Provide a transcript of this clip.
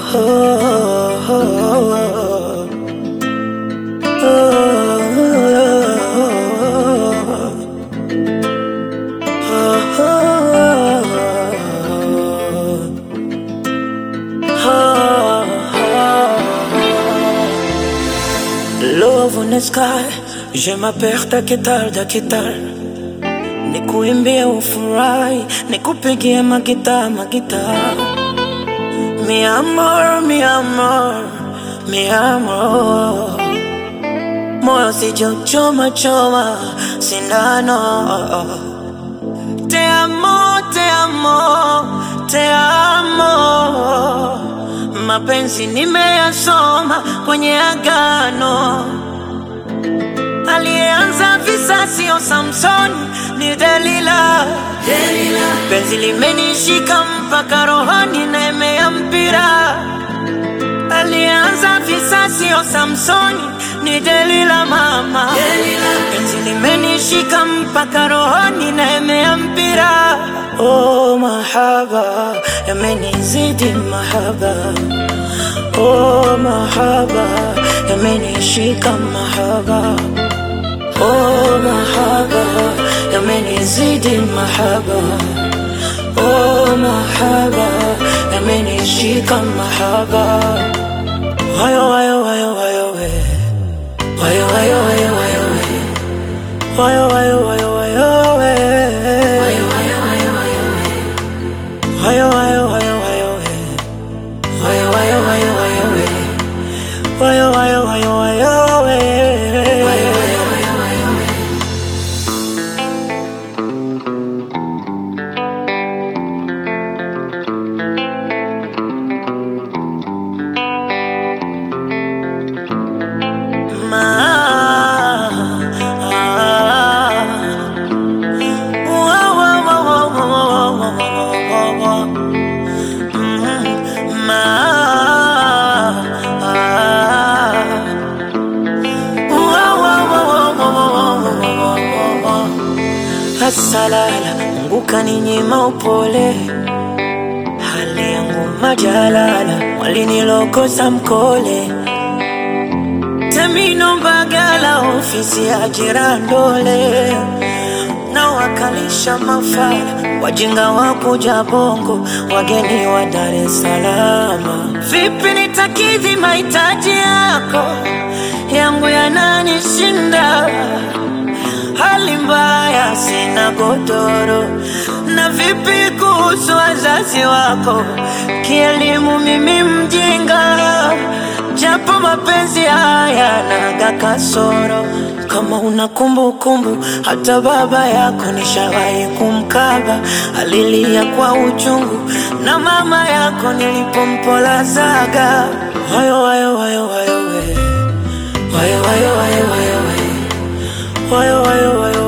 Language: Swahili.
Love on the sky, je m'appelle Taketal. Nikuimbie ufurahi, nikupigie magita. Mi amor, moyo sijochoma sindano. Te amo, mapenzi nimeyasoma kwenye agano. Aliyeanza visa sio Samson, ni Delila. Penzi limenishika mpaka rohoni na imea mpira. Aliyeanza visa sio Samson, ni Delila mama. Penzi limenishika mpaka rohoni na imea mpira. Oh mahaba, yamenizidi mahaba. Oh mahaba, yamenishika mahaba. Oh mahaba, yamenizidi mahaba. Oh mahaba, yamenishika mahaba. Wayo we, wayo we, wayo we, wayo we, wayo we, wayo we, Salala, Mungu kaninyima upole. Hali yangu majalala, walinilokosa mkole. Temino Mbagala, ofisi ya Jirandole. Na wakalisha mafala, wajinga wakuja Bongo, wageni wa Dar es Salaam. Vipi nitakidhi mahitaji yako, yangu yananishinda. Hali mbaya sina godoro. Na vipi kuhusu wazazi wako, kielimu mimi mjinga. Japo mapenzi haya naga kasoro. Kama una kumbukumbu, hata baba yako nishawahi kumkaba. Alilia kwa uchungu, na mama yako nilipompola zaga. Wayo we, wayo we, wayo we. Why